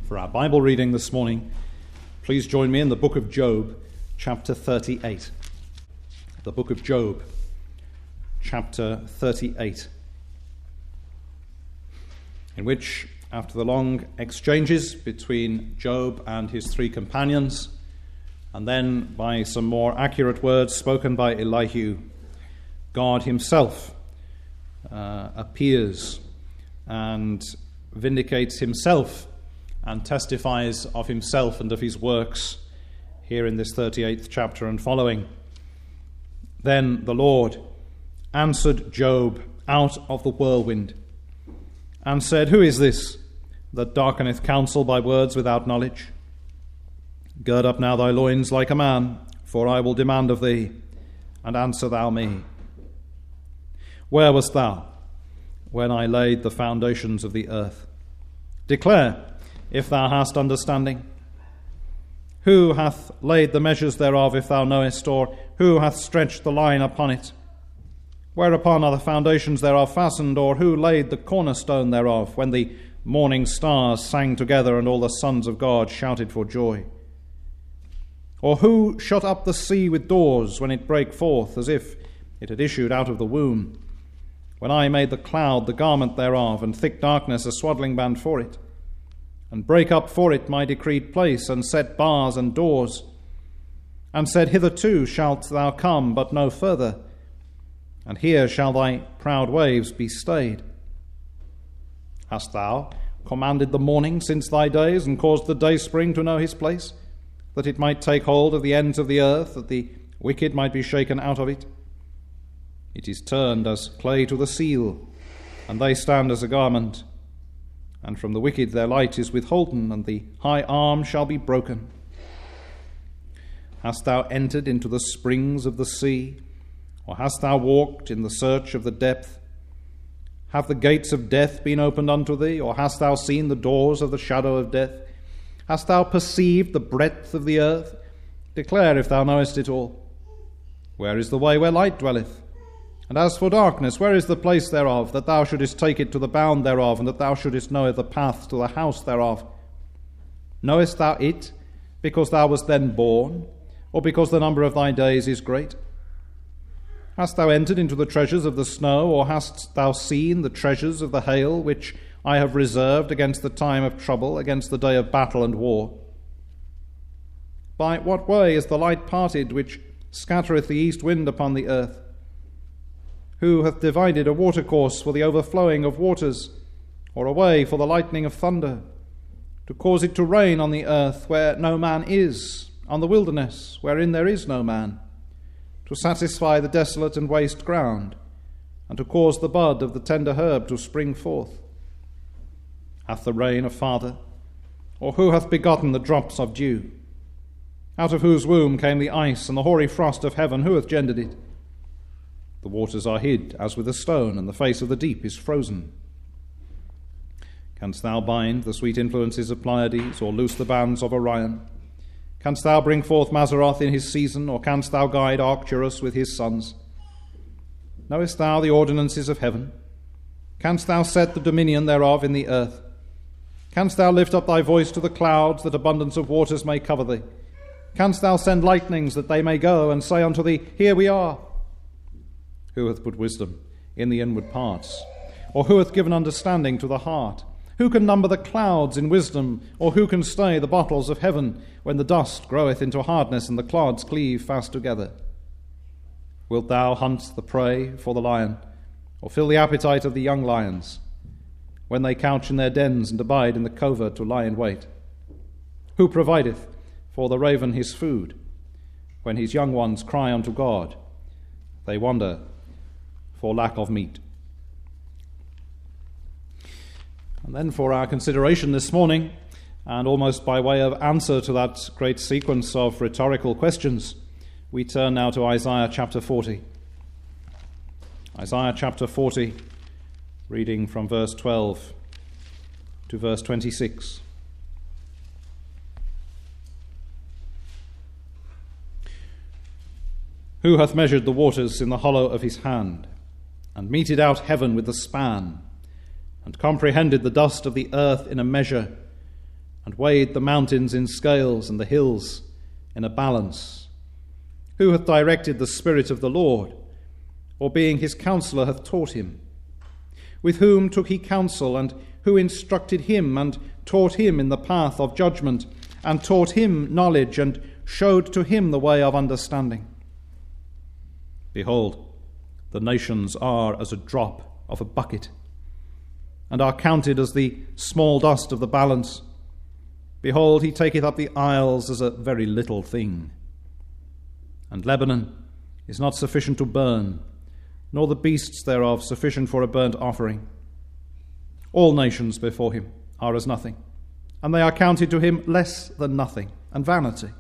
For our Bible reading this morning, please join me in the book of Job, chapter 38. The book of Job, chapter 38, in which, after the long exchanges between Job and his three companions, and then by some more accurate words spoken by Elihu, God himself appears and vindicates himself and testifies of himself and of his works here in this 38th chapter and following. Then the Lord answered Job out of the whirlwind and said, "Who is this that darkeneth counsel by words without knowledge? Gird up now thy loins like a man, for I will demand of thee, and answer thou me. Where wast thou when I laid the foundations of the earth? Declare, if thou hast understanding. Who hath laid the measures thereof, if thou knowest, or who hath stretched the line upon it? Whereupon are the foundations thereof fastened, or who laid the cornerstone thereof, when the morning stars sang together, and all the sons of God shouted for joy? Or who shut up the sea with doors, when it brake forth, as if it had issued out of the womb? When I made the cloud the garment thereof, and thick darkness a swaddling band for it, and brake up for it my decreed place, and set bars and doors, and said, Hitherto shalt thou come, but no further, and here shall thy proud waves be stayed. Hast thou commanded the morning since thy days, and caused the dayspring to know his place, that it might take hold of the ends of the earth, that the wicked might be shaken out of it? It is turned as clay to the seal, and they stand as a garment. And from the wicked their light is withholden, and the high arm shall be broken. Hast thou entered into the springs of the sea, or hast thou walked in the search of the depth? Have the gates of death been opened unto thee, or hast thou seen the doors of the shadow of death? Hast thou perceived the breadth of the earth? Declare, if thou knowest it all. Where is the way where light dwelleth? And as for darkness, where is the place thereof, that thou shouldest take it to the bound thereof, and that thou shouldest know the path to the house thereof? Knowest thou it, because thou wast then born, or because the number of thy days is great? Hast thou entered into the treasures of the snow, or hast thou seen the treasures of the hail, which I have reserved against the time of trouble, against the day of battle and war? By what way is the light parted, which scattereth the east wind upon the earth? Who hath divided a watercourse for the overflowing of waters, or a way for the lightning of thunder, to cause it to rain on the earth where no man is, on the wilderness wherein there is no man, to satisfy the desolate and waste ground, and to cause the bud of the tender herb to spring forth? Hath the rain a father, or who hath begotten the drops of dew? Out of whose womb came the ice and the hoary frost of heaven? Who hath gendered it? The waters are hid as with a stone, and the face of the deep is frozen. Canst thou bind the sweet influences of Pleiades, or loose the bands of Orion? Canst thou bring forth Mazzaroth in his season, or canst thou guide Arcturus with his sons? Knowest thou the ordinances of heaven? Canst thou set the dominion thereof in the earth? Canst thou lift up thy voice to the clouds, that abundance of waters may cover thee? Canst thou send lightnings, that they may go, and say unto thee, Here we are? Who hath put wisdom in the inward parts? Or who hath given understanding to the heart? Who can number the clouds in wisdom? Or who can stay the bottles of heaven, when the dust groweth into hardness, and the clods cleave fast together? Wilt thou hunt the prey for the lion, or fill the appetite of the young lions, when they couch in their dens and abide in the covert to lie in wait? Who provideth for the raven his food, when his young ones cry unto God? They wander for lack of meat. And then for our consideration this morning, and almost by way of answer to that great sequence of rhetorical questions, we turn now to Isaiah chapter 40. Isaiah chapter 40, reading from verse 12 to verse 26. Who hath measured the waters in the hollow of his hand, and meted out heaven with the span, and comprehended the dust of the earth in a measure, and weighed the mountains in scales and the hills in a balance? Who hath directed the Spirit of the Lord, or being his counselor hath taught him? With whom took he counsel, and who instructed him, and taught him in the path of judgment, and taught him knowledge, and showed to him the way of understanding? Behold, the nations are as a drop of a bucket, and are counted as the small dust of the balance. Behold, he taketh up the isles as a very little thing. And Lebanon is not sufficient to burn, nor the beasts thereof sufficient for a burnt offering. All nations before him are as nothing, and they are counted to him less than nothing, and vanity.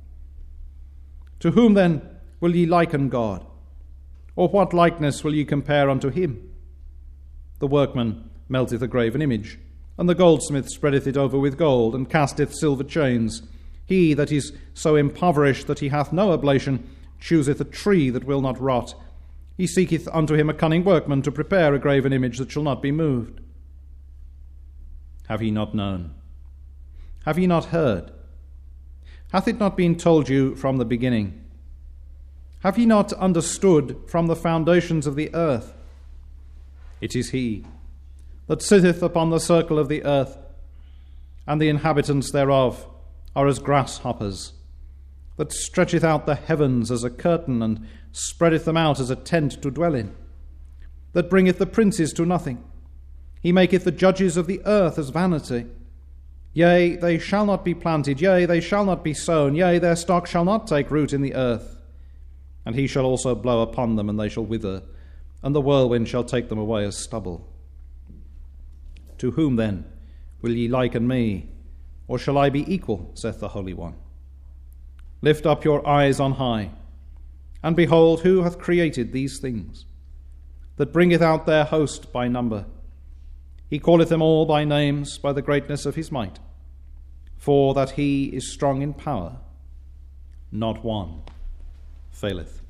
To whom then will ye liken God? Or what likeness will ye compare unto him? The workman melteth a graven image, and the goldsmith spreadeth it over with gold, and casteth silver chains. He that is so impoverished that he hath no oblation chooseth a tree that will not rot. He seeketh unto him a cunning workman to prepare a graven image that shall not be moved. Have ye not known? Have ye not heard? Hath it not been told you from the beginning? Have ye not understood from the foundations of the earth? It is he that sitteth upon the circle of the earth, and the inhabitants thereof are as grasshoppers, that stretcheth out the heavens as a curtain, and spreadeth them out as a tent to dwell in, that bringeth the princes to nothing. He maketh the judges of the earth as vanity. Yea, they shall not be planted, yea, they shall not be sown, yea, their stock shall not take root in the earth. And he shall also blow upon them, and they shall wither, and the whirlwind shall take them away as stubble. To whom then will ye liken me? Or shall I be equal, saith the Holy One? Lift up your eyes on high, and behold, who hath created these things, that bringeth out their host by number? He calleth them all by names, by the greatness of his might. For that he is strong in power, not one faileth.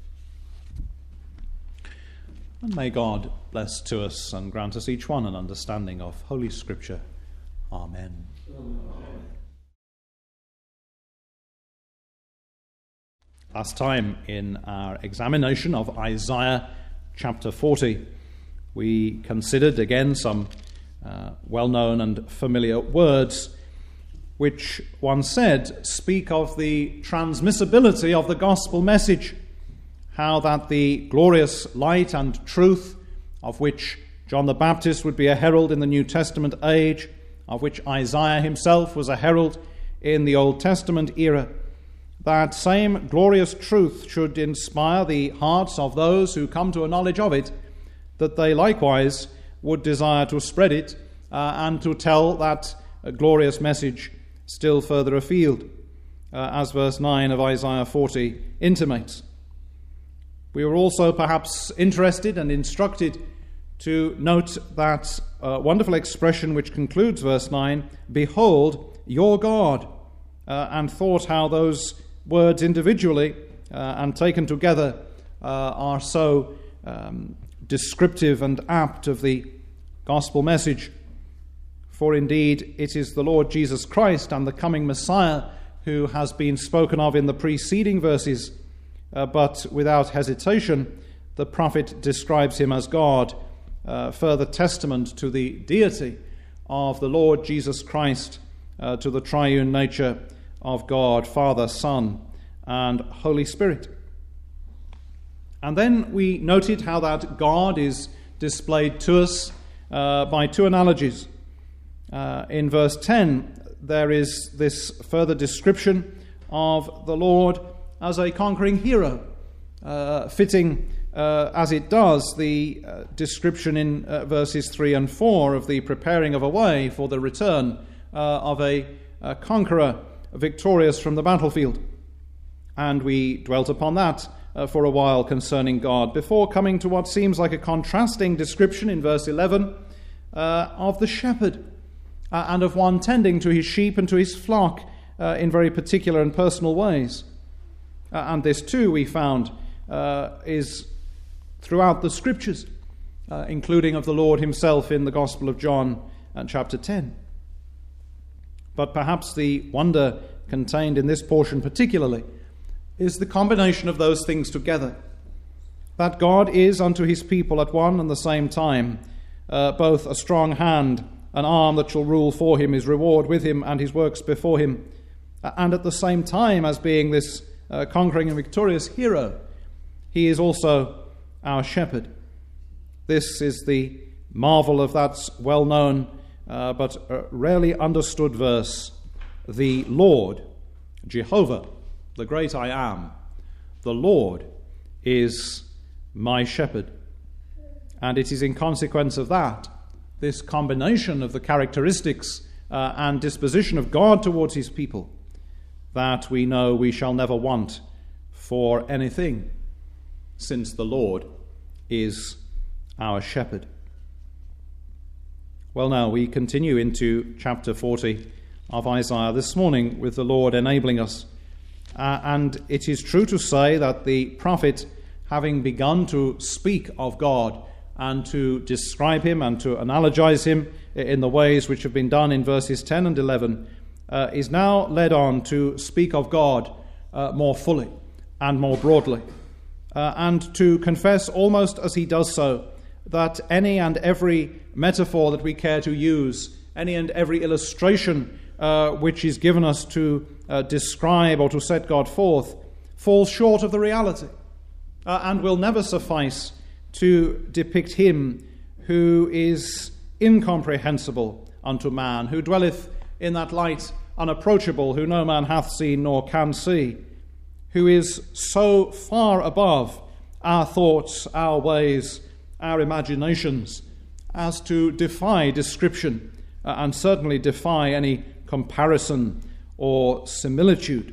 And may God bless to us and grant us each one an understanding of Holy Scripture. Amen. Last time in our examination of Isaiah chapter 40, we considered again some well-known and familiar words which, one said, speak of the transmissibility of the gospel message, how that the glorious light and truth of which John the Baptist would be a herald in the New Testament age, of which Isaiah himself was a herald in the Old Testament era, that same glorious truth should inspire the hearts of those who come to a knowledge of it, that they likewise would desire to spread it and to tell that glorious message still further afield, as verse 9 of Isaiah 40 intimates. We were also perhaps interested and instructed to note that wonderful expression which concludes verse 9, "Behold your God," and thought how those words individually and taken together are so descriptive and apt of the gospel message. For indeed it is the Lord Jesus Christ and the coming Messiah who has been spoken of in the preceding verses, but without hesitation the prophet describes him as God, further testament to the deity of the Lord Jesus Christ, to the triune nature of God, Father, Son, and Holy Spirit. And then we noted how that God is displayed to us by two analogies. In verse 10, there is this further description of the Lord as a conquering hero, fitting as it does the description in verses 3 and 4 of the preparing of a way for the return of a conqueror victorious from the battlefield. And we dwelt upon that for a while concerning God, before coming to what seems like a contrasting description in verse 11 of the shepherd, and of one tending to his sheep and to his flock in very particular and personal ways. And this too, we found, is throughout the Scriptures, including of the Lord himself in the Gospel of John, chapter 10. But perhaps the wonder contained in this portion particularly is the combination of those things together. That God is unto his people at one and the same time both a strong hand, an arm that shall rule for him, his reward with him, and his works before him, and at the same time as being this conquering and victorious hero, he is also our shepherd. This is the marvel of that well-known but rarely understood verse, the Lord, Jehovah, the great I am, the Lord is my shepherd. And it is in consequence of that, this combination of the characteristics and disposition of God towards his people, that we know we shall never want for anything, since the Lord is our shepherd. Well, now we continue into chapter 40 of Isaiah this morning with the Lord enabling us. And it is true to say that the prophet, having begun to speak of God and to describe him and to analogize him in the ways which have been done in verses 10 and 11, is now led on to speak of God more fully and more broadly, and to confess almost as he does so that any and every metaphor that we care to use, any and every illustration which is given us to describe or to set God forth, falls short of the reality and will never suffice to depict him who is incomprehensible unto man, who dwelleth in that light unapproachable, who no man hath seen nor can see, who is so far above our thoughts, our ways, our imaginations, as to defy description and certainly defy any comparison or similitude.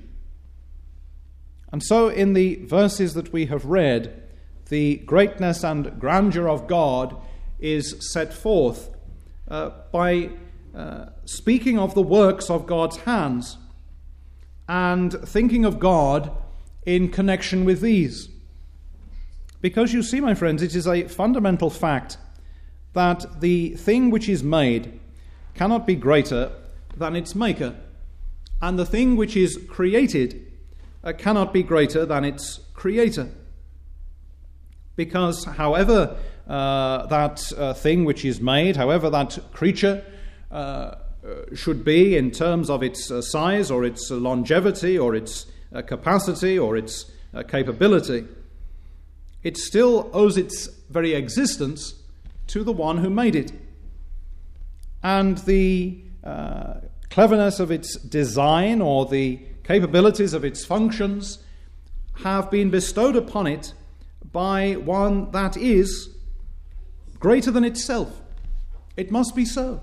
And so in the verses that we have read, the greatness and grandeur of God is set forth by speaking of the works of God's hands and thinking of God in connection with these. Because you see, my friends, it is a fundamental fact that the thing which is made cannot be greater than its maker, and the thing which is created cannot be greater than its creator. Because however that thing which is made, however that creature should be in terms of its size or its longevity or its capacity or its capability, it still owes its very existence to the one who made it. And the cleverness of its design or the capabilities of its functions have been bestowed upon it by one that is greater than itself. It must be so.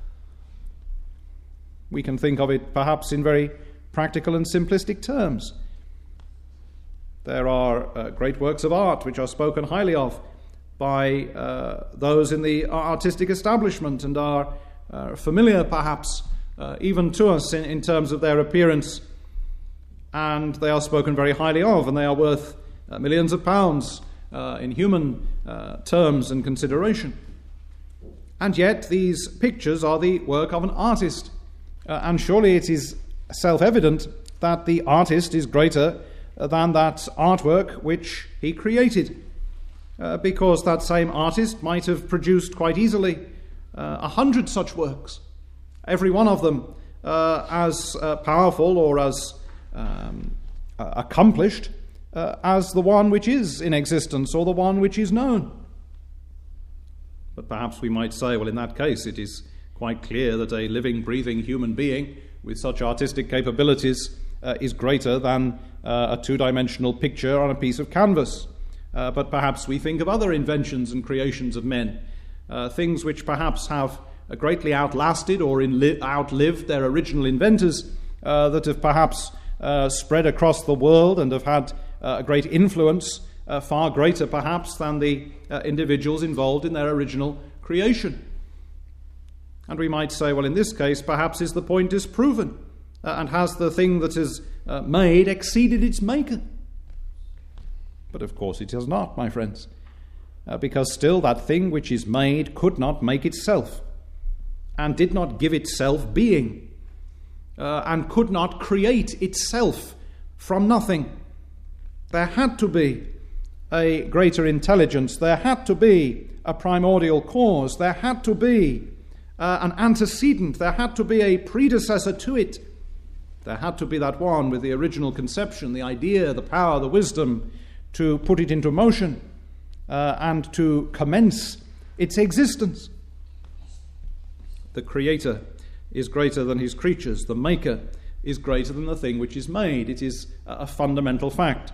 We can think of it perhaps in very practical and simplistic terms. There are great works of art which are spoken highly of by those in the artistic establishment and are familiar perhaps even to us in terms of their appearance, and they are spoken very highly of, and they are worth millions of pounds in human terms and consideration. And yet these pictures are the work of an artist, and surely it is self-evident that the artist is greater than that artwork which he created, because that same artist might have produced quite easily 100 such works, every one of them as powerful or as accomplished as the one which is in existence or the one which is known. But perhaps we might say, well, in that case it is quite clear that a living, breathing human being with such artistic capabilities is greater than a two-dimensional picture on a piece of canvas. But perhaps we think of other inventions and creations of men, things which perhaps have greatly outlasted or outlived their original inventors, that have perhaps spread across the world and have had a great influence, far greater perhaps than the individuals involved in their original creation. And we might say, well, in this case, perhaps is the point disproven, and has the thing that is made exceeded its maker? But of course it has not, my friends, because still that thing which is made could not make itself, and did not give itself being. and could not create itself from nothing. There had to be a greater intelligence. There had to be a primordial cause. There had to be an antecedent. There had to be a predecessor to it. There had to be that one with the original conception, the idea, the power, the wisdom to put it into motion and to commence its existence. The Creator is greater than his creatures. The Maker is greater than the thing which is made. It is a fundamental fact.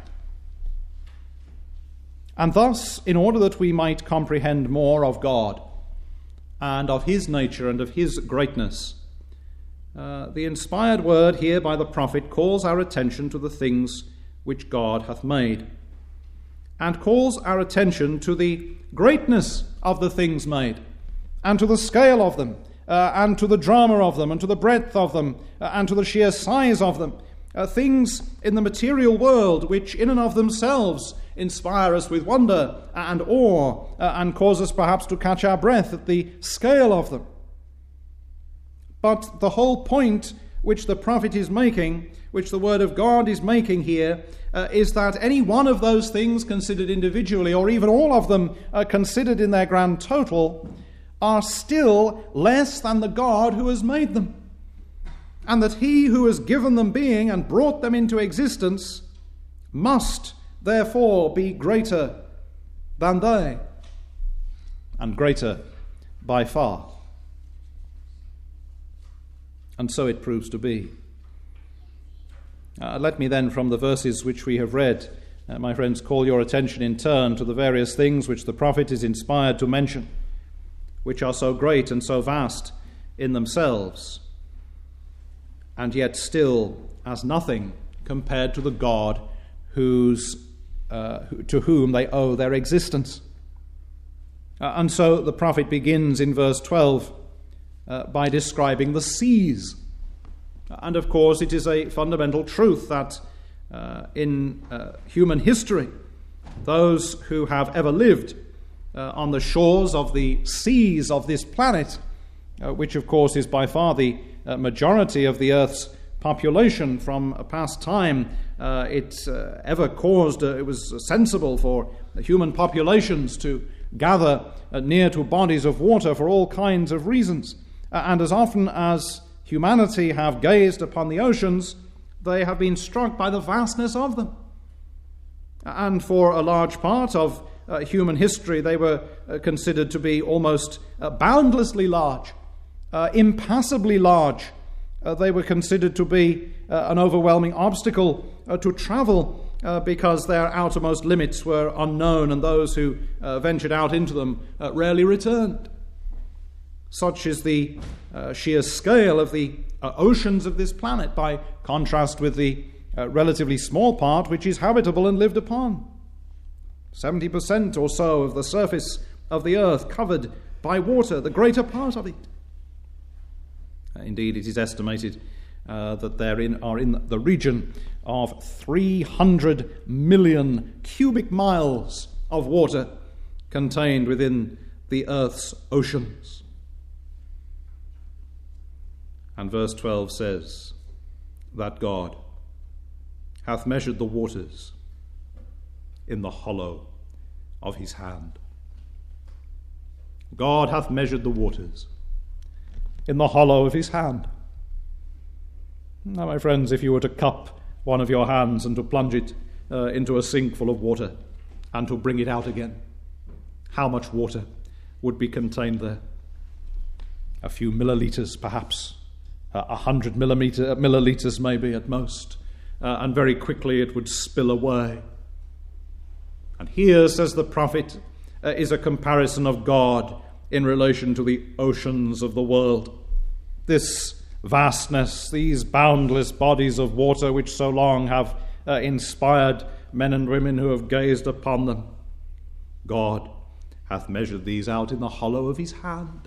And thus, in order that we might comprehend more of God and of his nature and of his greatness, the inspired word here by the prophet calls our attention to the things which God hath made, and calls our attention to the greatness of the things made, and to the scale of them, and to the drama of them, and to the breadth of them, and to the sheer size of them. Things in the material world which in and of themselves inspire us with wonder and awe, and cause us perhaps to catch our breath at the scale of them. But the whole point which the prophet is making, which the word of God is making here, is that any one of those things considered individually, or even all of them considered in their grand total, are still less than the God who has made them, and that he who has given them being and brought them into existence must therefore be greater than they, and greater by far. And so it proves to be. Let me then, from the verses which we have read, my friends, call your attention in turn to the various things which the prophet is inspired to mention, which are so great and so vast in themselves, and yet still as nothing compared to the God to whom they owe their existence. And so the prophet begins in verse 12 by describing the seas. And of course it is a fundamental truth that in human history, those who have ever lived on the shores of the seas of this planet, which of course is by far the majority of the Earth's population from a past time, it was sensible for human populations to gather near to bodies of water for all kinds of reasons. And as often as humanity have gazed upon the oceans, they have been struck by the vastness of them. And for a large part of human history, they were considered to be almost boundlessly large, impassably large. They were considered to be an overwhelming obstacle to travel because their outermost limits were unknown, and those who ventured out into them rarely returned. Such is the sheer scale of the oceans of this planet, by contrast with the relatively small part which is habitable and lived upon. 70% or so of the surface of the earth covered by water, the greater part of it. Indeed, it is estimated that there are in the region of 300 million cubic miles of water contained within the earth's oceans. And verse 12 says that God hath measured the waters in the hollow of his hand. God hath measured the waters in the hollow of his hand. Now, my friends, if you were to cup one of your hands and to plunge it into a sink full of water and to bring it out again, how much water would be contained there? A few milliliters, perhaps. 100 milliliters maybe at most. And very quickly it would spill away. And here, says the prophet, is a comparison of God in relation to the oceans of the world. This vastness, these boundless bodies of water which so long have inspired men and women who have gazed upon them. God hath measured these out in the hollow of his hand.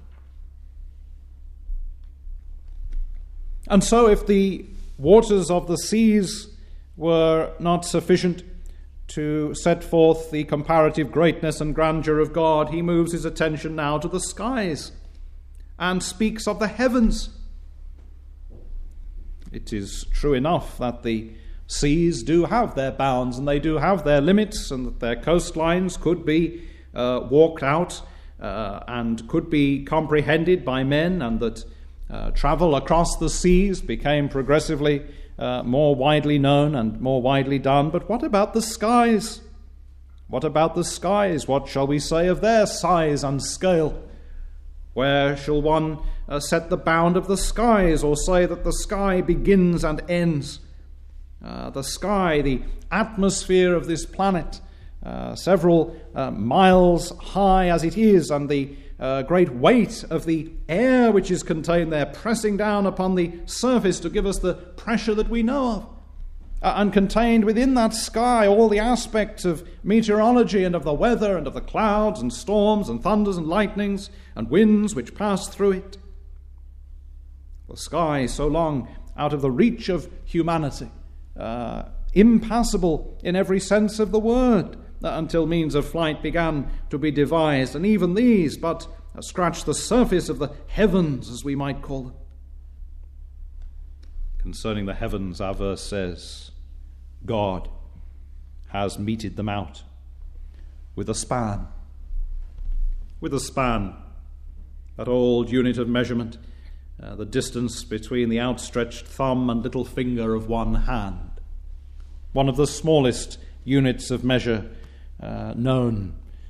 And so if the waters of the seas were not sufficient to set forth the comparative greatness and grandeur of God, he moves his attention now to the skies and speaks of the heavens. It is true enough that the seas do have their bounds and they do have their limits, and that their coastlines could be walked out and could be comprehended by men, and that travel across the seas became progressively more widely known and more widely done. But what about the skies? What about the skies? What shall we say of their size and scale? Where shall one set the bound of the skies, or say that the sky begins and ends? The sky, the atmosphere of this planet, several miles high as it is, and the great weight of the air which is contained there, pressing down upon the surface to give us the pressure that we know of. And contained within that sky all the aspects of meteorology and of the weather and of the clouds and storms and thunders and lightnings and winds which pass through it. The sky so long out of the reach of humanity, impassable in every sense of the word, until means of flight began to be devised, and even these but scratched the surface of the heavens, as we might call them. Concerning the heavens, our verse says, God has meted them out with a span. With a span, that old unit of measurement, the distance between the outstretched thumb and little finger of one hand. One of the smallest units of measure known.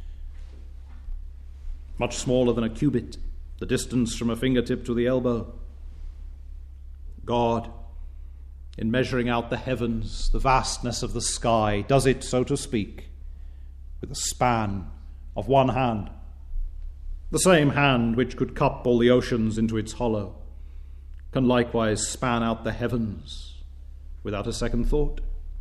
Much smaller than a cubit, the distance from a fingertip to the elbow. God, in measuring out the heavens, the vastness of the sky, does it, so to speak, with a span of one hand. The same hand which could cup all the oceans into its hollow can likewise span out the heavens without a second thought.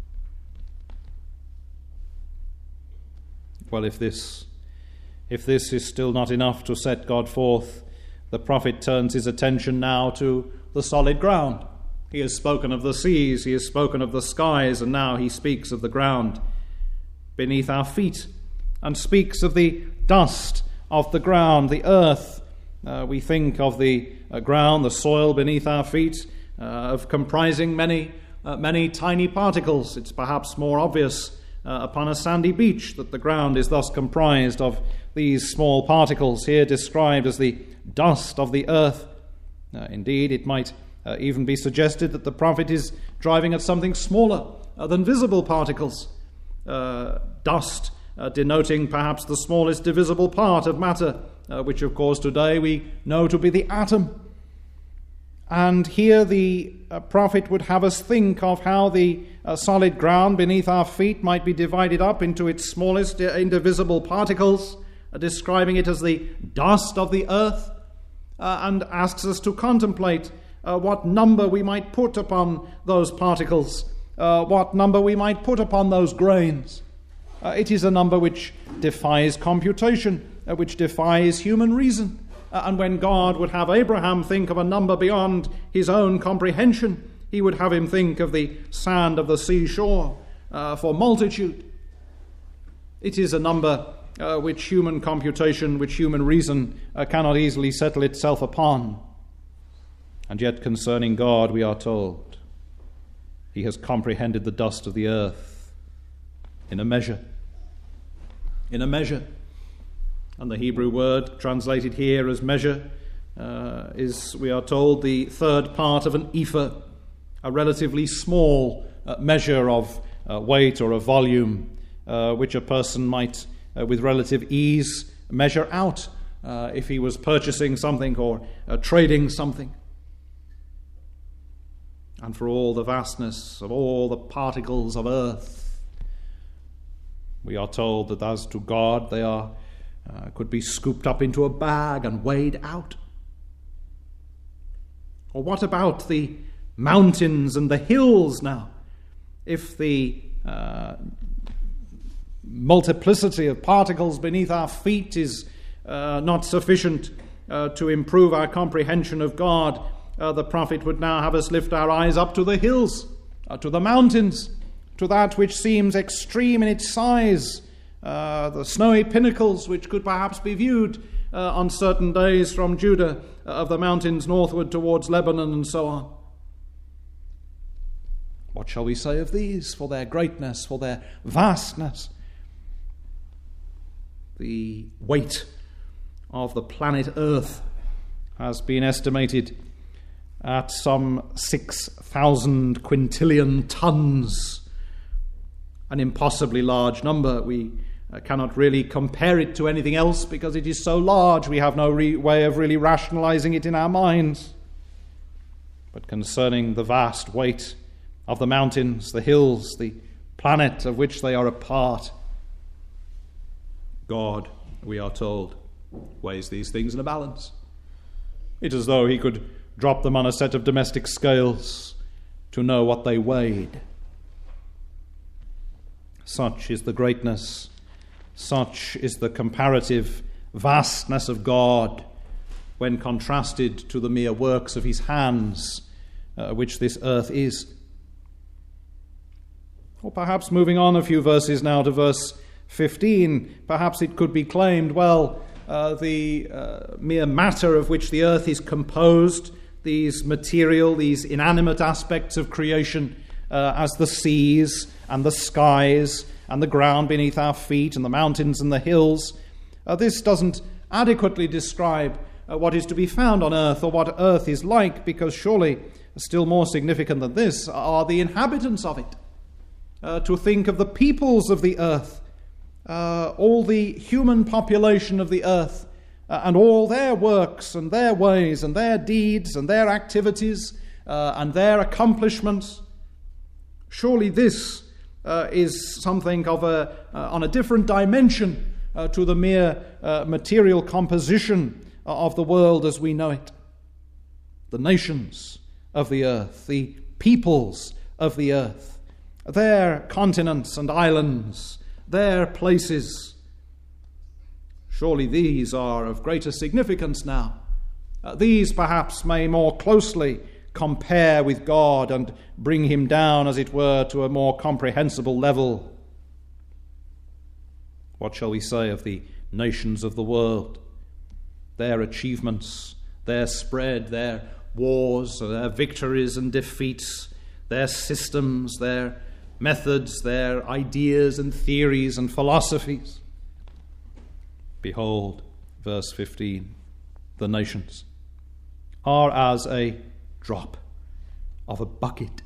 Well, if this is still not enough to set God forth, the prophet turns his attention now to the solid ground. He has spoken of the seas, he has spoken of the skies, and now he speaks of the ground beneath our feet, and speaks of the dust of the ground, the earth. We think of the ground, the soil beneath our feet, of comprising many tiny particles. It's perhaps more obvious upon a sandy beach that the ground is thus comprised of these small particles, here described as the dust of the earth. Indeed, it might even be suggested that the prophet is driving at something smaller than visible particles. Dust denoting perhaps the smallest divisible part of matter, which of course today we know to be the atom. And here the prophet would have us think of how the solid ground beneath our feet might be divided up into its smallest indivisible particles, describing it as the dust of the earth, and asks us to contemplate what number we might put upon those particles, what number we might put upon those grains. It is a number which defies computation, which defies human reason. And when God would have Abraham think of a number beyond his own comprehension, he would have him think of the sand of the seashore for multitude. It is a number which human computation, which human reason cannot easily settle itself upon. And yet concerning God we are told, he has comprehended the dust of the earth in a measure. In a measure. And the Hebrew word translated here as measure is, we are told, the third part of an ephah, a relatively small measure of weight or of volume, which a person might, with relative ease, measure out if he was purchasing something or trading something. And for all the vastness of all the particles of earth, we are told that as to God they are could be scooped up into a bag and weighed out. Or what about the mountains and the hills now? If the multiplicity of particles beneath our feet is not sufficient to improve our comprehension of God, the prophet would now have us lift our eyes up to the hills, to the mountains, to that which seems extreme in its size, the snowy pinnacles which could perhaps be viewed on certain days from Judah, of the mountains northward towards Lebanon and so on. What shall we say of these for their greatness, for their vastness? The weight of the planet Earth has been estimated at some 6,000 quintillion tons, an impossibly large number. We cannot really compare it to anything else because it is so large. We have no way of really rationalizing it in our minds. But concerning the vast weight of the mountains, the hills, the planet of which they are a part, God, we are told, weighs these things in a balance. It's as though he could drop them on a set of domestic scales to know what they weighed. Such is the greatness, such is the comparative vastness of God when contrasted to the mere works of his hands, which this earth is. Or perhaps moving on a few verses now to verse 15, perhaps it could be claimed, the mere matter of which the earth is composed, these material, these inanimate aspects of creation, as the seas and the skies and the ground beneath our feet and the mountains and the hills, this doesn't adequately describe what is to be found on earth or what earth is like, because surely still more significant than this are the inhabitants of it. To think of the peoples of the earth, all the human population of the earth, and all their works and their ways and their deeds and their activities and their accomplishments. Surely this is something of on a different dimension to the mere material composition of the world as we know it. The nations of the earth, the peoples of the earth, their continents and islands, their places. Surely these are of greater significance now. These perhaps may more closely compare with God and bring him down, as it were, to a more comprehensible level. What shall we say of the nations of the world? Their achievements, their spread, their wars, their victories and defeats, their systems, their methods, their ideas and theories and philosophies. Behold, verse 15, the nations are as a drop of a bucket.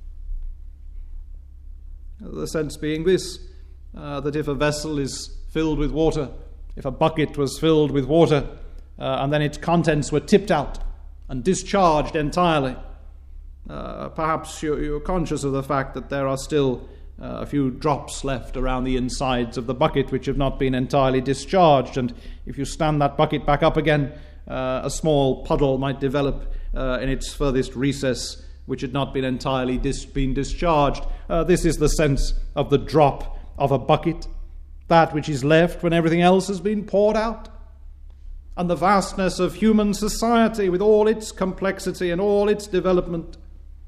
The sense being this, that if a vessel is filled with water, if a bucket was filled with water, and then its contents were tipped out and discharged entirely, perhaps you're conscious of the fact that there are still a few drops left around the insides of the bucket which have not been entirely discharged, and if you stand that bucket back up again, a small puddle might develop in its furthest recess which had not been entirely been discharged. This is the sense of the drop of a bucket, that which is left when everything else has been poured out. And the vastness of human society with all its complexity and all its development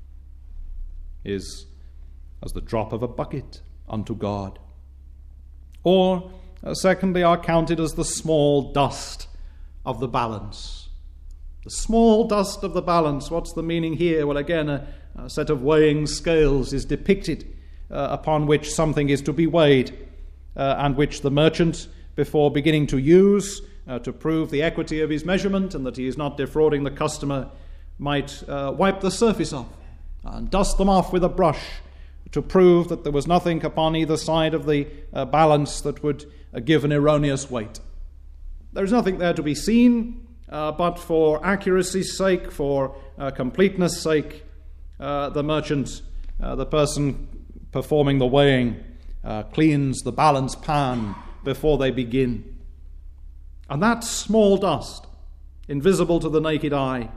is as the drop of a bucket unto God. Or, secondly, are counted as the small dust of the balance. The small dust of the balance. What's the meaning here? Well, again, a set of weighing scales is depicted upon which something is to be weighed, and which the merchant, before beginning to use to prove the equity of his measurement and that he is not defrauding the customer, might wipe the surface off and dust them off with a brush to prove that there was nothing upon either side of the balance that would give an erroneous weight. There is nothing there to be seen, but for accuracy's sake, for completeness' sake, the merchant, the person performing the weighing, cleans the balance pan before they begin. And that small dust, invisible to the naked eye,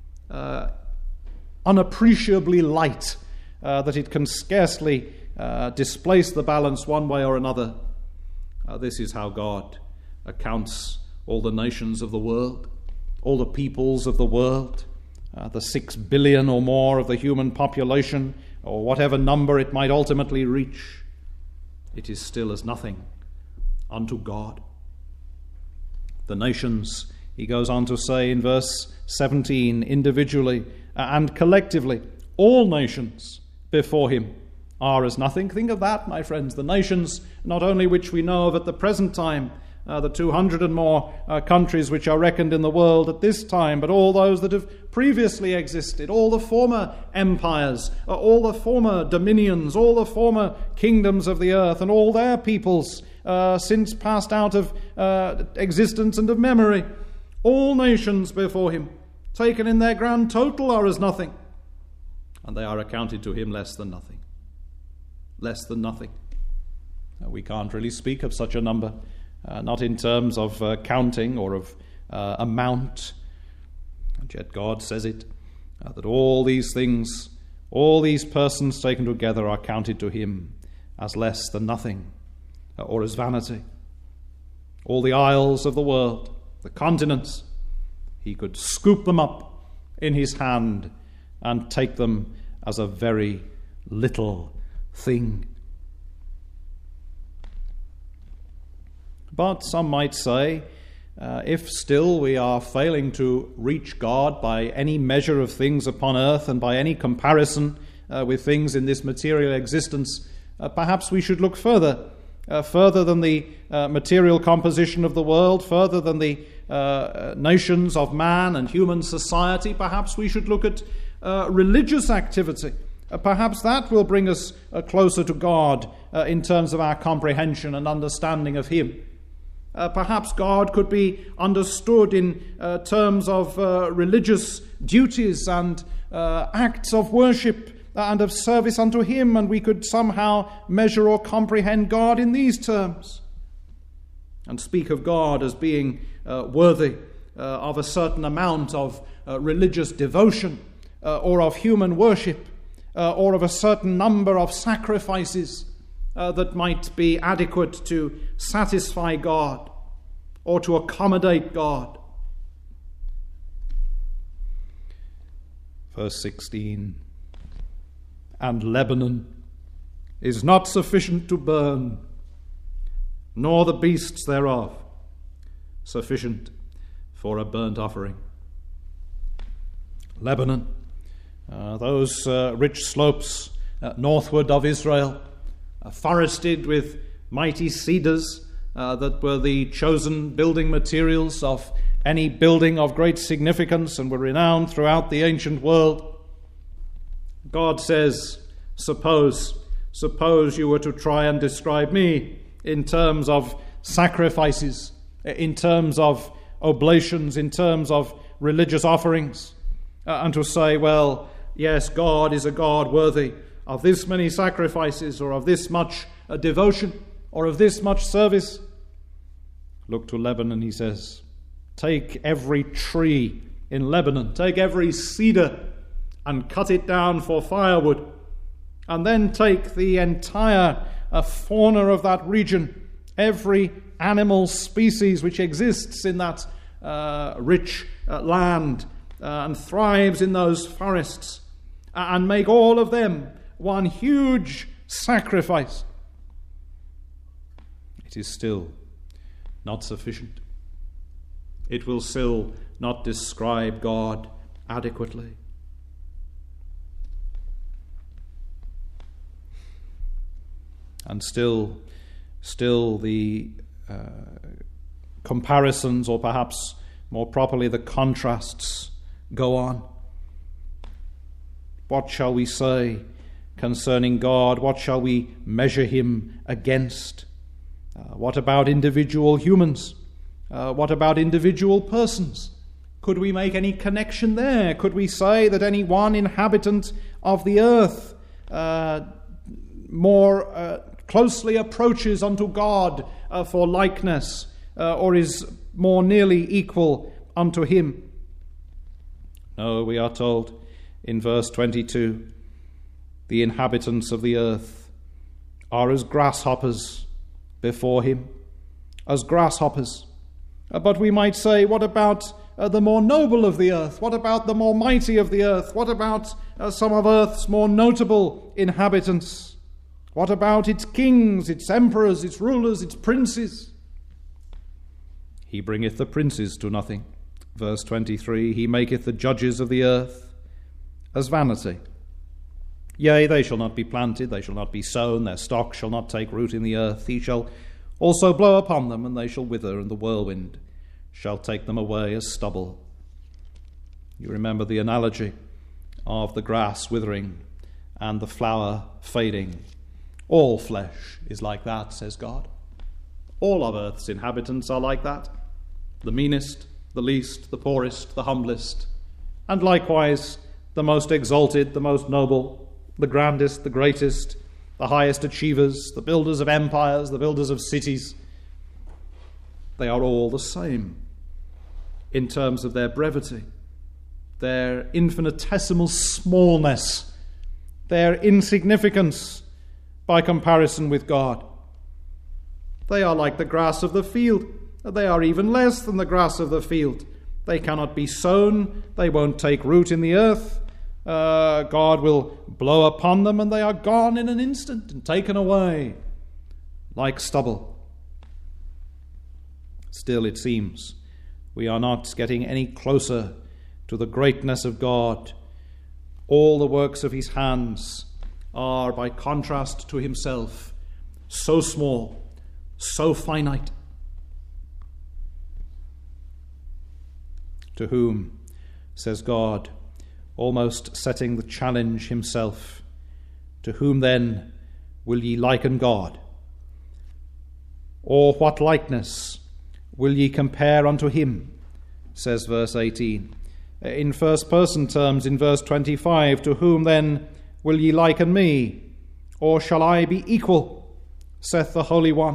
unappreciably light, that it can scarcely displace the balance one way or another. This is how God accounts all the nations of the world, all the peoples of the world, the 6 billion or more of the human population, or whatever number it might ultimately reach. It is still as nothing unto God. The nations, he goes on to say in verse 17, individually and collectively, all nations before him are as nothing. Think of that, my friends. The nations, not only which we know of at the present time, the 200 and more countries which are reckoned in the world at this time, but all those that have previously existed, all the former empires, all the former dominions, all the former kingdoms of the earth, and all their peoples since passed out of existence and of memory. All nations before him, taken in their grand total, are as nothing, and they are accounted to him less than nothing. Less than nothing. We can't really speak of such a number, not in terms of counting or of amount, and yet God says it, that all these things, all these persons taken together are counted to him as less than nothing, or as vanity. All the isles of the world, the continents, he could scoop them up in his hand and take them as a very little thing. But some might say, if still we are failing to reach God by any measure of things upon earth and by any comparison with things in this material existence, perhaps we should look further than the material composition of the world, further than the nations of man and human society. Perhaps we should look at religious activity. Perhaps that will bring us closer to God in terms of our comprehension and understanding of him. Perhaps God could be understood in terms of religious duties and acts of worship and of service unto him, and we could somehow measure or comprehend God in these terms and speak of God as being worthy of a certain amount of religious devotion or of human worship or of a certain number of sacrifices that might be adequate to satisfy God or to accommodate God. Verse 16, and Lebanon is not sufficient to burn, nor the beasts thereof sufficient for a burnt offering. Lebanon, those rich slopes northward of Israel, forested with mighty cedars that were the chosen building materials of any building of great significance and were renowned throughout the ancient world. God says, suppose you were to try and describe me in terms of sacrifices, in terms of oblations, in terms of religious offerings, and to say, well, yes, God is a God worthy of this many sacrifices or of this much devotion or of this much service. Look to Lebanon, he says. Take every tree in Lebanon, take every cedar and cut it down for firewood, and then take the entire fauna of that region, every animal species which exists in that rich land and thrives in those forests, and make all of them one huge sacrifice. It is still not sufficient. It will still not describe God adequately. And still the comparisons, or perhaps more properly the contrasts, go on. What shall we say concerning God? What shall we measure him against? What about individual humans? What about individual persons? Could we make any connection there? Could we say that any one inhabitant of the earth more closely approaches unto God for likeness, or is more nearly equal unto him? No, we are told in verse 22, the inhabitants of the earth are as grasshoppers before him, as grasshoppers. But we might say, what about the more noble of the earth? What about the more mighty of the earth? What about some of earth's more notable inhabitants? What about its kings, its emperors, its rulers, its princes? He bringeth the princes to nothing. Verse 23, he maketh the judges of the earth as vanity. Yea, they shall not be planted, they shall not be sown, their stock shall not take root in the earth. He shall also blow upon them, and they shall wither, and the whirlwind shall take them away as stubble. You remember the analogy of the grass withering and the flower fading. All flesh is like that, says God. All of earth's inhabitants are like that. The meanest, the least, the poorest, the humblest, and likewise the most exalted, the most noble, the grandest, the greatest, the highest achievers, the builders of empires, the builders of cities. They are all the same in terms of their brevity, their infinitesimal smallness, their insignificance by comparison with God. They are like the grass of the field. They are even less than the grass of the field. They cannot be sown. They won't take root in the earth. God will blow upon them, and they are gone in an instant and taken away like stubble. Still, it seems we are not getting any closer to the greatness of God. All the works of his hands are, by contrast to himself, so small, so finite. To whom, says God, almost setting the challenge himself, to whom then will ye liken God? Or what likeness will ye compare unto him? Says verse 18. In first person terms, in verse 25, to whom then will ye liken me? Or shall I be equal, saith the Holy One?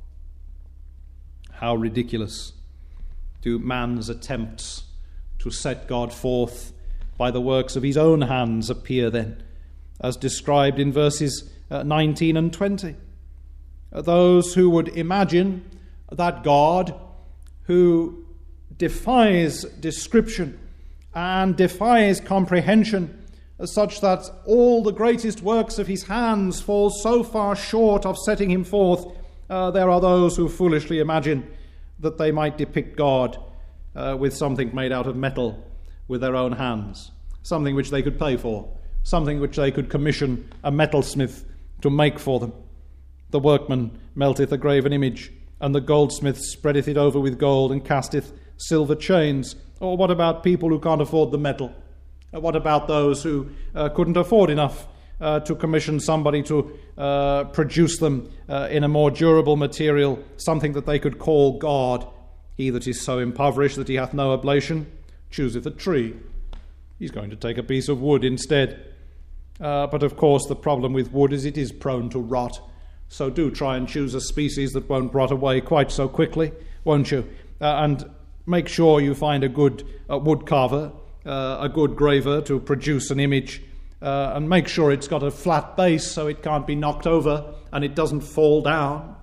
How ridiculous do man's attempts to set God forth by the works of his own hands appear then, as described in verses 19 and 20. Those who would imagine that God, who defies description and defies comprehension, such that all the greatest works of his hands fall so far short of setting him forth, there are those who foolishly imagine that they might depict God with something made out of metal with their own hands, something which they could pay for, something which they could commission a metalsmith to make for them. The workman melteth a graven image, and the goldsmith spreadeth it over with gold, and casteth silver chains. Or what about people who can't afford the metal? What about those who couldn't afford enough to commission somebody to produce them in a more durable material, something that they could call God? He that is so impoverished that he hath no oblation chooseth a tree. He's going to take a piece of wood instead. But of course the problem with wood is it is prone to rot. So do try and choose a species that won't rot away quite so quickly, won't you? And make sure you find a good wood carver, a good graver to produce an image, and make sure it's got a flat base so it can't be knocked over and it doesn't fall down.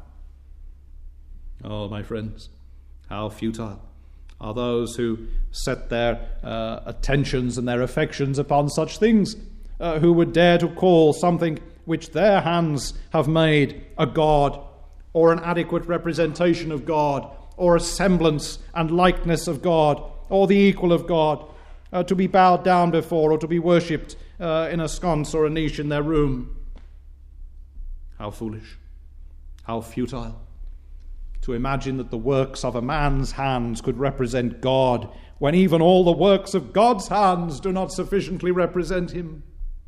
Oh, my friends, how futile are those who set their attentions and their affections upon such things, who would dare to call something which their hands have made a God, or an adequate representation of God, or a semblance and likeness of God, or the equal of God, to be bowed down before or to be worshipped in a sconce or a niche in their room. How foolish, how futile to imagine that the works of a man's hands could represent God, when even all the works of God's hands do not sufficiently represent him.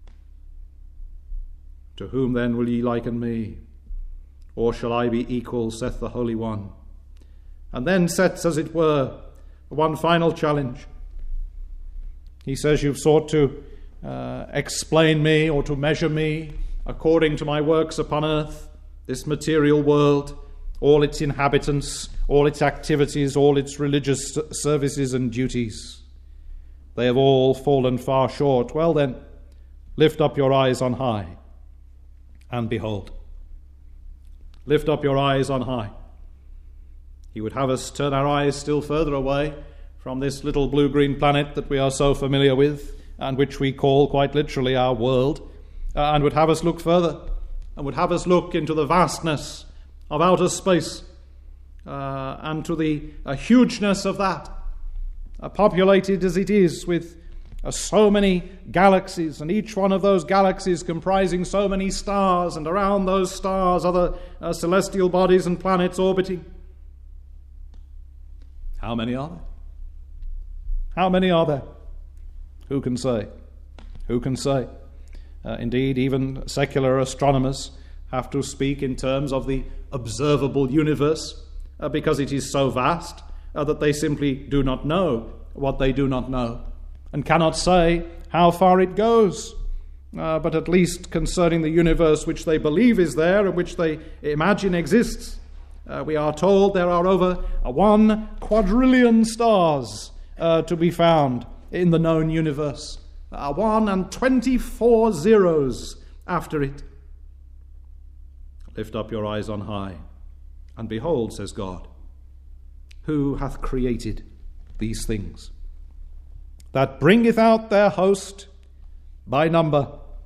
To whom then will ye liken me? Or shall I be equal, saith the Holy One? And then sets, as it were, one final challenge. He says, you've sought to explain me or to measure me according to my works upon earth, this material world, all its inhabitants, all its activities, all its religious services and duties. They have all fallen far short. Well then, lift up your eyes on high and behold. Lift up your eyes on high. He would have us turn our eyes still further away from this little blue-green planet that we are so familiar with and which we call quite literally our world, and would have us look further and would have us look into the vastness of outer space and to the hugeness of that, populated as it is with So many galaxies, and each one of those galaxies comprising so many stars, and around those stars other celestial bodies and planets orbiting. How many are there? How many are there? Who can say? Who can say? Indeed, even secular astronomers have to speak in terms of the observable universe because it is so vast that they simply do not know what they do not know and cannot say how far it goes. But at least concerning the universe which they believe is there and which they imagine exists, we are told there are over 1 quadrillion stars to be found in the known universe. 1 and 24 zeros after it. Lift up your eyes on high, and behold, says God, who hath created these things, that bringeth out their host by number.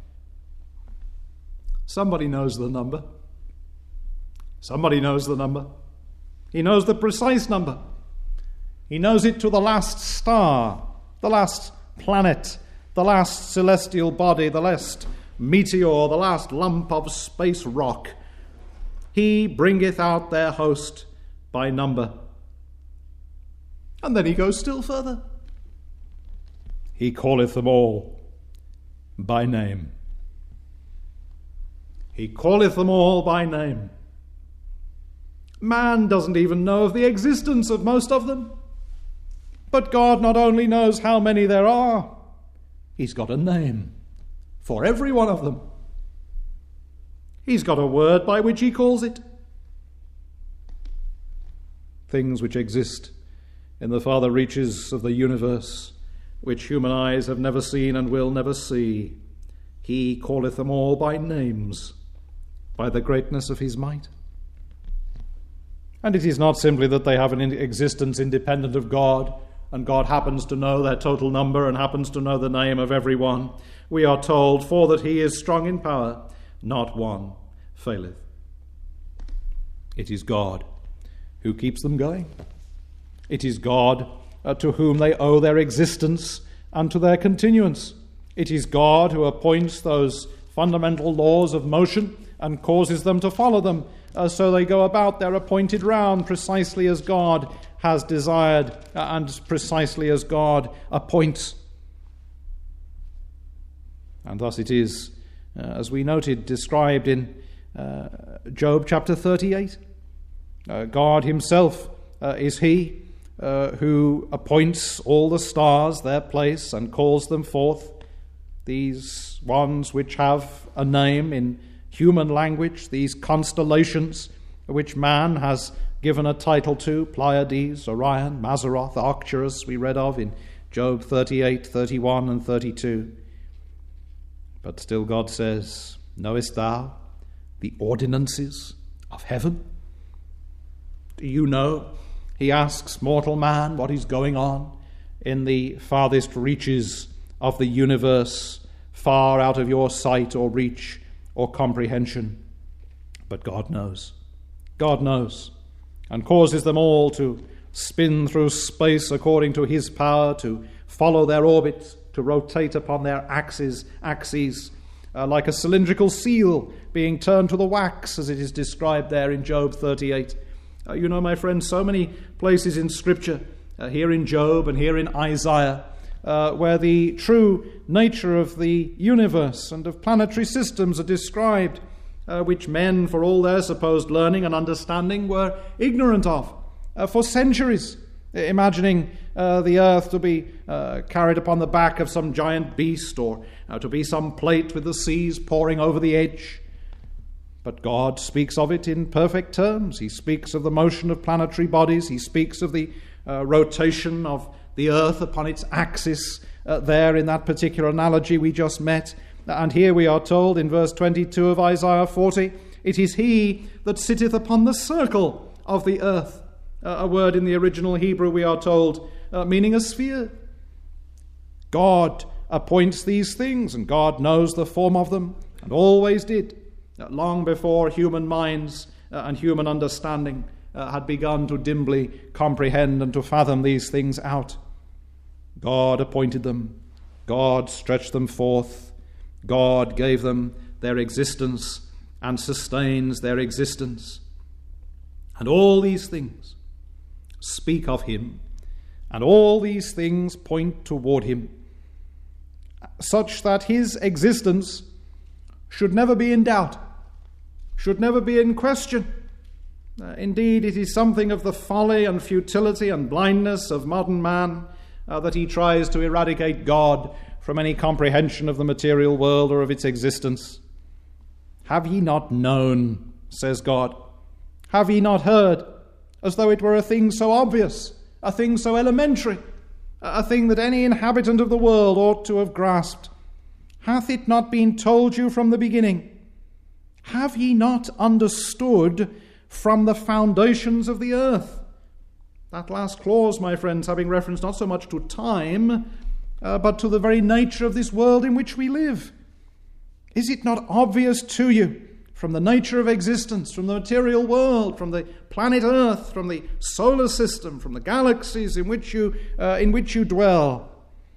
Somebody knows the number. Somebody knows the number. He knows the precise number. He knows it to the last star, the last planet, the last celestial body, the last meteor, the last lump of space rock. He bringeth out their host by number. And then he goes still further. He calleth them all by name. He calleth them all by name. Man doesn't even know of the existence of most of them. But God not only knows how many there are, he's got a name for every one of them. He's got a word by which he calls it. Things which exist in the farther reaches of the universe, which human eyes have never seen and will never see, he calleth them all by names, by the greatness of his might. And it is not simply that they have an existence independent of God, and God happens to know their total number and happens to know the name of every one. We are told, for that he is strong in power, not one faileth. It is God who keeps them going. It is God to whom they owe their existence and to their continuance. It is God who appoints those fundamental laws of motion and causes them to follow them, so they go about their appointed round precisely as God has desired and precisely as God appoints. And thus it is, as we noted, described in Job chapter 38. God himself is he who appoints all the stars their place and calls them forth, these ones which have a name in human language, these constellations which man has given a title to, Pleiades, Orion, Mazzaroth, Arcturus, we read of in Job 38, 31 and 32. But still God says, knowest thou the ordinances of heaven? Do you know, he asks mortal man, what is going on in the farthest reaches of the universe, far out of your sight or reach or comprehension? But God knows. God knows, and causes them all to spin through space according to his power, to follow their orbit, to rotate upon their axes, like a cylindrical seal being turned to the wax, as it is described there in Job 38. You know, my friends, so many places in Scripture, here in Job and here in Isaiah, where the true nature of the universe and of planetary systems are described, which men, for all their supposed learning and understanding, were ignorant of for centuries, imagining the earth to be carried upon the back of some giant beast, or to be some plate with the seas pouring over the edge. But God speaks of it in perfect terms. He speaks of the motion of planetary bodies. He speaks of the rotation of the earth upon its axis there in that particular analogy we just met. And here we are told in verse 22 of Isaiah 40, it is he that sitteth upon the circle of the earth. A word in the original Hebrew, we are told, meaning a sphere. God appoints these things, and God knows the form of them, and always did, long before human minds and human understanding had begun to dimly comprehend and to fathom these things out. God appointed them God stretched them forth. God gave them their existence and sustains their existence. And all these things speak of him, and all these things point toward him, such that his existence should never be in doubt, should never be in question. Indeed, it is something of the folly and futility and blindness of modern man that he tries to eradicate God from any comprehension of the material world or of its existence. Have ye not known, says God? Have ye not heard, as though it were a thing so obvious, a thing so elementary, a thing that any inhabitant of the world ought to have grasped? Hath it not been told you from the beginning? Have ye not understood from the foundations of the earth? That last clause, my friends, having reference not so much to time, but to the very nature of this world in which we live. Is it not obvious to you from the nature of existence, from the material world, from the planet Earth, from the solar system, from the galaxies in which you dwell,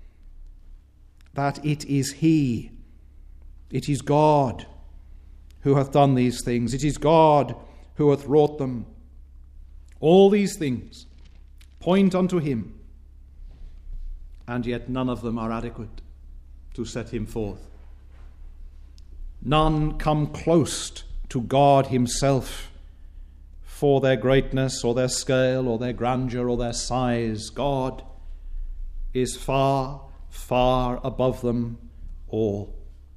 that it is He, it is God who hath done these things. It is God who hath wrought them. All these things point unto Him, and yet none of them are adequate to set Him forth. None come close to God Himself for their greatness or their scale or their grandeur or their size. God is far, far above them all.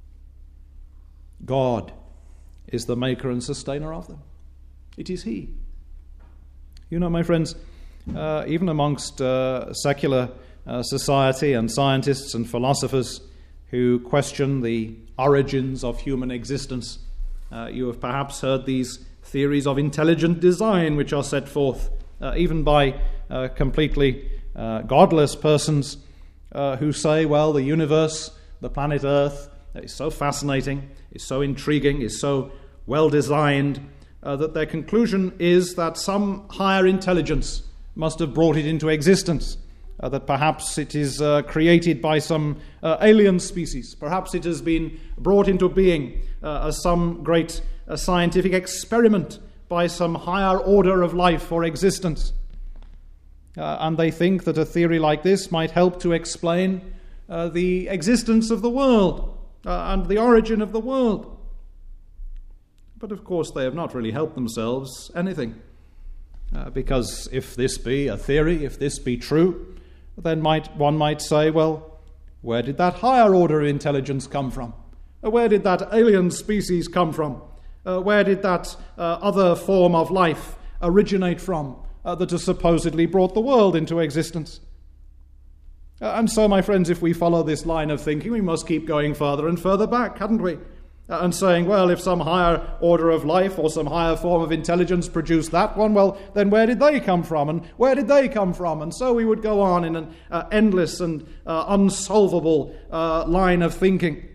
God is the maker and sustainer of them. It is He. You know, my friends, even amongst secular society and scientists and philosophers who question the origins of human existence, you have perhaps heard these theories of intelligent design which are set forth even by completely godless persons who say, well, the universe, the planet Earth, is so fascinating, is so intriguing, is so well designed, that their conclusion is that some higher intelligence must have brought it into existence, that perhaps it is created by some alien species, perhaps it has been brought into being as some great scientific experiment by some higher order of life or existence. And they think that a theory like this might help to explain the existence of the world and the origin of the world. But of course they have not really helped themselves anything. Because if this be a theory, if this be true, then one might say, well, where did that higher order of intelligence come from? Where did that alien species come from? Where did that other form of life originate from that has supposedly brought the world into existence? And so, my friends, if we follow this line of thinking, we must keep going further and further back, hadn't we? And saying, well, if some higher order of life or some higher form of intelligence produced that one, well, then where did they come from? And where did they come from? And so we would go on in an endless and unsolvable line of thinking.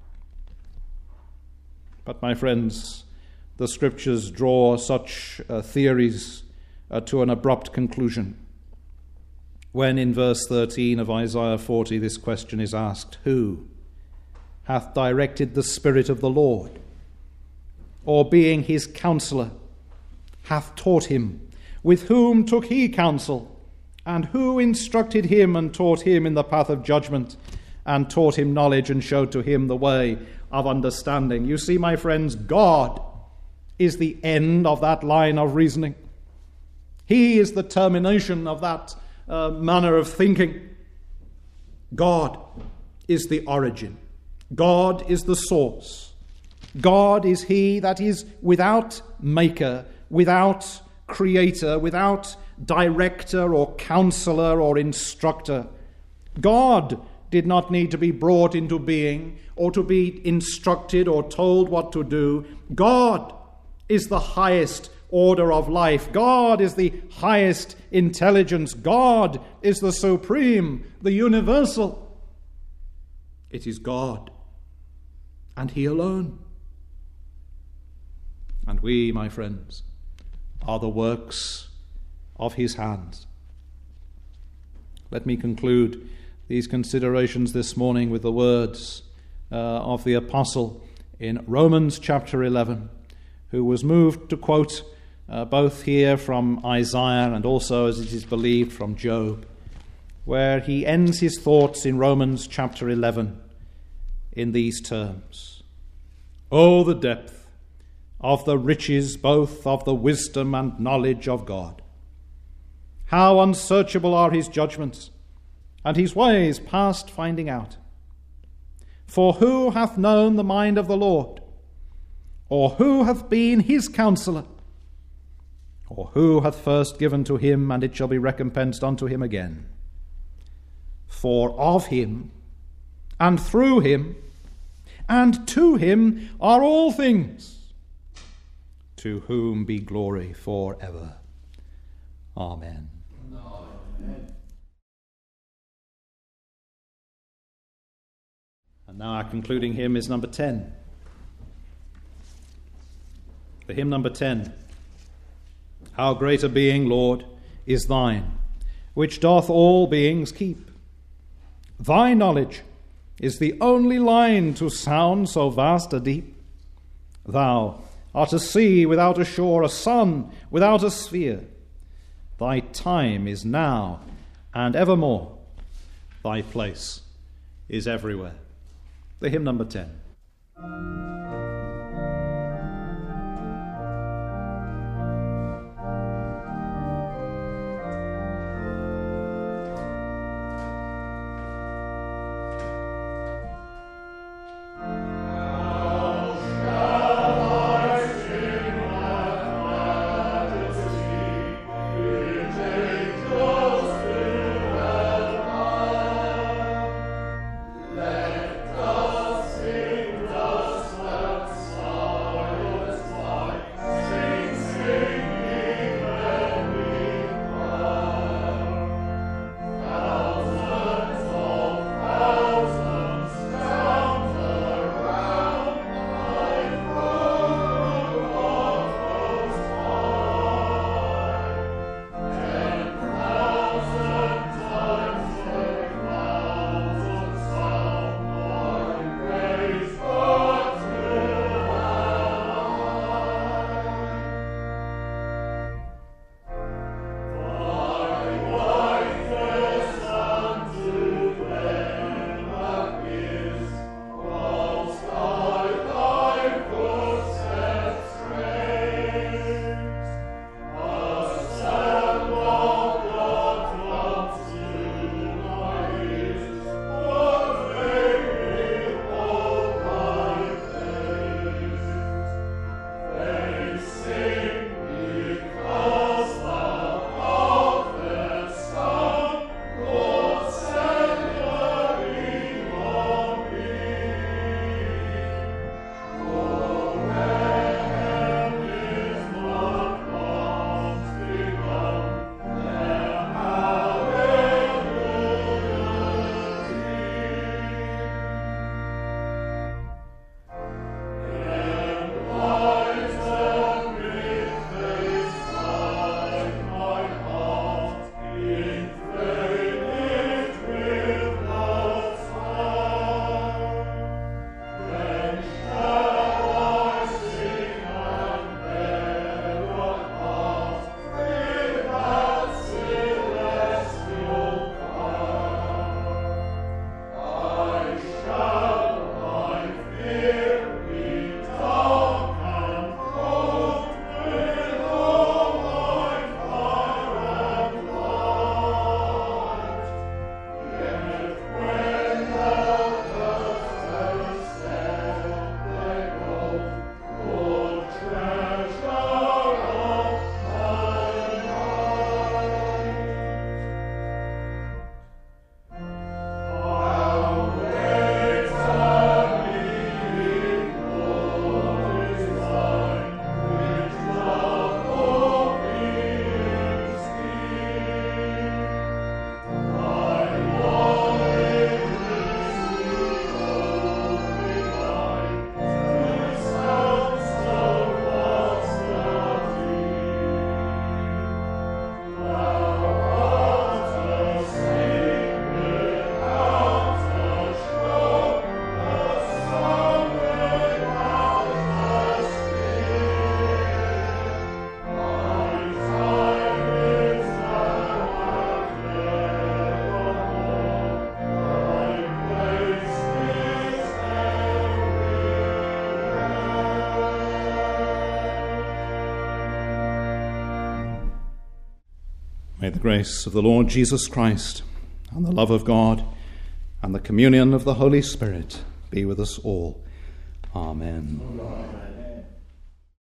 But, my friends, the Scriptures draw such theories to an abrupt conclusion. When in verse 13 of Isaiah 40 this question is asked, who hath directed the Spirit of the Lord, or being his counselor, hath taught him? With whom took he counsel? And who instructed him and taught him in the path of judgment, and taught him knowledge and showed to him the way of understanding? You see, my friends, God is the end of that line of reasoning. He is the termination of that manner of thinking. God is the origin. God is the source. God is He that is without maker, without creator, without director or counselor or instructor. God did not need to be brought into being or to be instructed or told what to do. God is the highest order of life. God is the highest intelligence. God is the supreme, the universal. It is God, and He alone. And we, my friends, are the works of His hands. Let me conclude these considerations this morning with the words of the apostle in Romans chapter 11, who was moved to quote both here from Isaiah and also, as it is believed, from Job, where he ends his thoughts in Romans chapter 11 in these terms: "Oh, the depth of the riches both of the wisdom and knowledge of God! How unsearchable are his judgments, and his ways past finding out! For who hath known the mind of the Lord? Or who hath been his counselor? Or who hath first given to him, and it shall be recompensed unto him again? For of him, and through him, and to him are all things, to whom be glory for ever. Amen." Amen. And now our concluding hymn is number 10. The hymn number 10. "How great a being, Lord, is thine, which doth all beings keep. Thy knowledge is the only line to sound so vast a deep. Thou art a sea without a shore, a sun without a sphere. Thy time is now and evermore. Thy place is everywhere." The hymn number 10. Let us sing the May the grace of the Lord Jesus Christ and the love of God and the communion of the Holy Spirit be with us all. Amen.